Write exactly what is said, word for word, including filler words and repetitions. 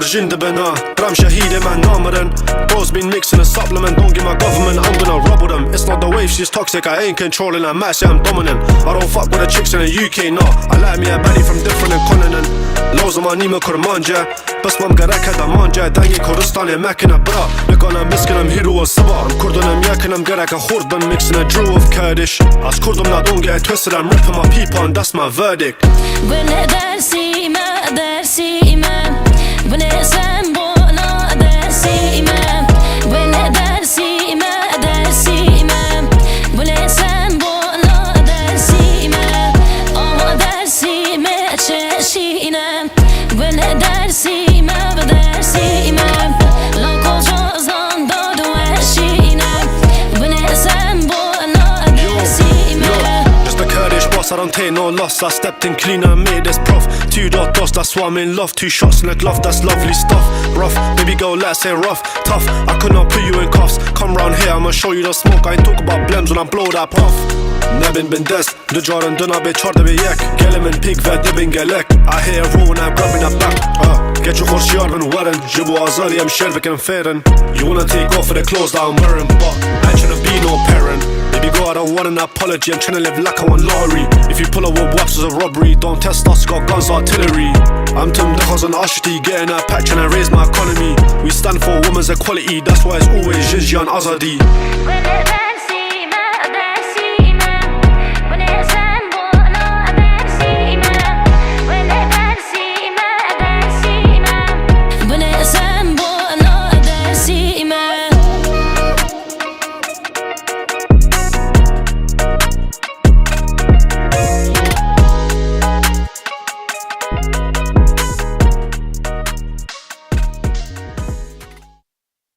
jin de bena Ram Shahidi man namaren. Bros been mixing a supplement, don't give my government, I'm gonna rob with them. It's not the wave, she's toxic, I ain't controlling her. Might say I'm dominant, I don't fuck with the chicks in the U K, no. I like me a baddie from different continent. Loads of my nima kurmanja بس ما مقرك هذا مانجا داني كردستاني ماكنة برا لقانا مسكنم هيرو الصبا كردنا مياكنم قرك خردن mixing a drew of Kurdish As kurdum not don't get twisted, I'm ripping my people and that's my verdict. Bune dersi ma dersi imam Bune sen bona dersi imam Bune dersi ma dersi imam Bune sen bona dersi imam Ama dersi me çeşinem Bune dersi I don't take no loss, I stepped in clean and made this prof. Two dot dust, that's why I'm in love. Two shots in the glove, that's lovely stuff. Rough, baby girl, let's say rough. Tough, I could not put you in cuffs. Come round here, I'ma show you the smoke. I ain't talk about blems when I blow that puff. Nebin bin des, the Jordan duna be çarda be yek. Gelimin pig ve dibin gelek. I hear a roar when I'm grabbing a back. uh, Get your horse yarden warren. Jibu azari, I'm shervik and fairin. You wanna take off for the clothes that I'm wearing, but I ain't tryna be no parent. Baby girl, I don't want an apology, I'm tryna live like I want lottery. If you pull up with waps as a robbery, don't test us, got guns, artillery. I'm Tim Dechos and Ashti, getting that pack, tryna raise my economy. We stand for women's equality, that's why it's always Jizya and Azadi.